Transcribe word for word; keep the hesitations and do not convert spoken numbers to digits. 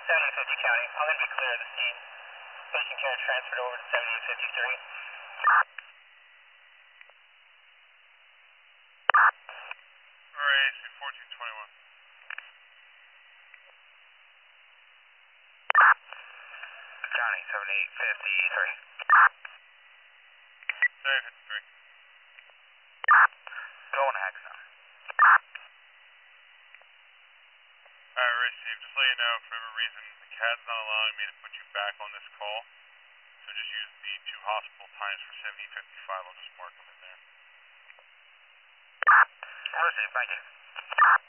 seventy fifty County. I'm going to be clear of the scene. Patient care transferred over to seventy-eight fifty-three. Alright, fourteen twenty-one. County, seventy-eight fifty-three. seventy-eight fifty-three. Going to Hexham. Alright, Ray Steve, just let you know, for whatever reason, the C A D's not allowing me to put you back on this call. So just use the two hospital times for seventy fifty-five. I'll just mark them in there. Received, thank you.